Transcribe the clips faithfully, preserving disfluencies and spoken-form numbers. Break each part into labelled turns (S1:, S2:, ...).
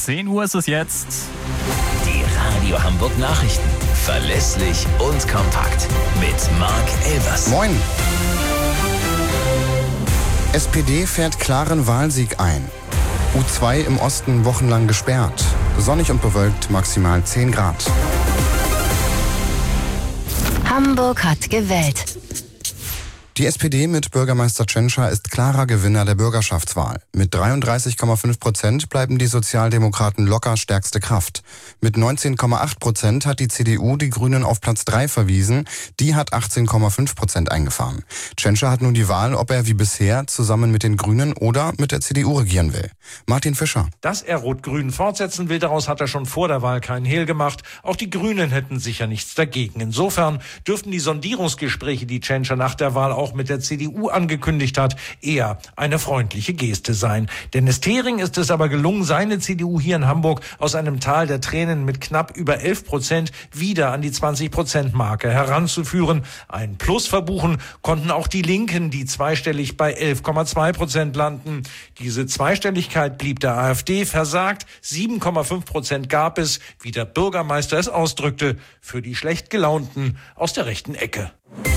S1: zehn Uhr ist es jetzt.
S2: Die Radio Hamburg Nachrichten. Verlässlich und kompakt. Mit Marc Elvers.
S3: Moin. S P D fährt klaren Wahlsieg ein. U zwei im Osten wochenlang gesperrt. Sonnig und bewölkt, maximal zehn Grad.
S4: Hamburg hat gewählt.
S3: Die S P D mit Bürgermeister Tschentscher ist klarer Gewinner der Bürgerschaftswahl. Mit dreiunddreißig Komma fünf Prozent bleiben die Sozialdemokraten locker stärkste Kraft. Mit neunzehn Komma acht Prozent hat die C D U die Grünen auf Platz drei verwiesen. Die hat achtzehn Komma fünf Prozent eingefahren. Tschentscher hat nun die Wahl, ob er wie bisher zusammen mit den Grünen oder mit der C D U regieren will. Martin Fischer.
S5: Dass er Rot-Grün fortsetzen will, daraus hat er schon vor der Wahl keinen Hehl gemacht. Auch die Grünen hätten sicher nichts dagegen. Insofern dürften die Sondierungsgespräche, die Tschentscher nach der Wahl auch mit der C D U angekündigt hat, eher eine freundliche Geste sein. Dennis Thering ist es aber gelungen, seine C D U hier in Hamburg aus einem Tal der Tränen mit knapp über elf Prozent wieder an die zwanzig Prozent Marke heranzuführen. Ein Plus verbuchen konnten auch die Linken, die zweistellig bei elf Komma zwei Prozent landen. Diese Zweistelligkeit blieb der AfD versagt. sieben Komma fünf Prozent gab es, wie der Bürgermeister es ausdrückte, für die schlecht gelaunten aus der rechten Ecke.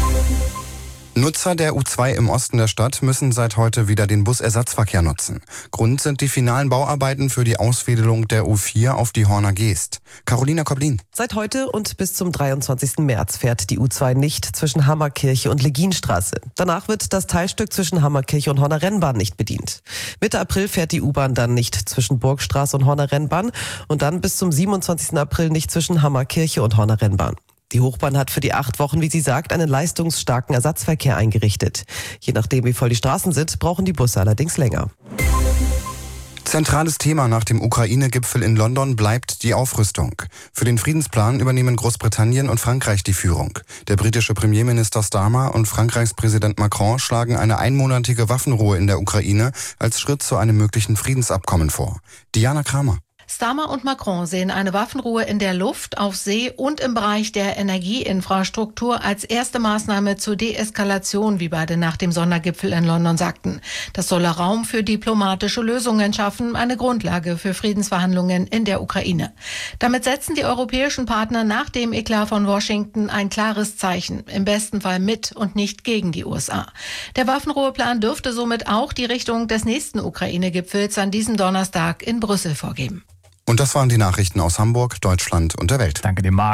S3: Nutzer der U zwei im Osten der Stadt müssen seit heute wieder den Busersatzverkehr nutzen. Grund sind die finalen Bauarbeiten für die Ausfädelung der U vier auf die Horner Geest. Carolina Koblin.
S6: Seit heute und bis zum dreiundzwanzigsten März fährt die U zwei nicht zwischen Hammerkirche und Leginstraße. Danach wird das Teilstück zwischen Hammerkirche und Horner Rennbahn nicht bedient. Mitte April fährt die U-Bahn dann nicht zwischen Burgstraße und Horner Rennbahn und dann bis zum siebenundzwanzigsten April nicht zwischen Hammerkirche und Horner Rennbahn. Die Hochbahn hat für die acht Wochen, wie sie sagt, einen leistungsstarken Ersatzverkehr eingerichtet. Je nachdem, wie voll die Straßen sind, brauchen die Busse allerdings länger.
S3: Zentrales Thema nach dem Ukraine-Gipfel in London bleibt die Aufrüstung. Für den Friedensplan übernehmen Großbritannien und Frankreich die Führung. Der britische Premierminister Starmer und Frankreichs Präsident Macron schlagen eine einmonatige Waffenruhe in der Ukraine als Schritt zu einem möglichen Friedensabkommen vor. Diana Kramer.
S7: Starmer und Macron sehen eine Waffenruhe in der Luft, auf See und im Bereich der Energieinfrastruktur als erste Maßnahme zur Deeskalation, wie beide nach dem Sondergipfel in London sagten. Das solle Raum für diplomatische Lösungen schaffen, eine Grundlage für Friedensverhandlungen in der Ukraine. Damit setzen die europäischen Partner nach dem Eklat von Washington ein klares Zeichen, im besten Fall mit und nicht gegen die U S A. Der Waffenruheplan dürfte somit auch die Richtung des nächsten Ukraine-Gipfels an diesem Donnerstag in Brüssel vorgeben.
S3: Und das waren die Nachrichten aus Hamburg, Deutschland und der Welt.
S1: Danke dir, Marc.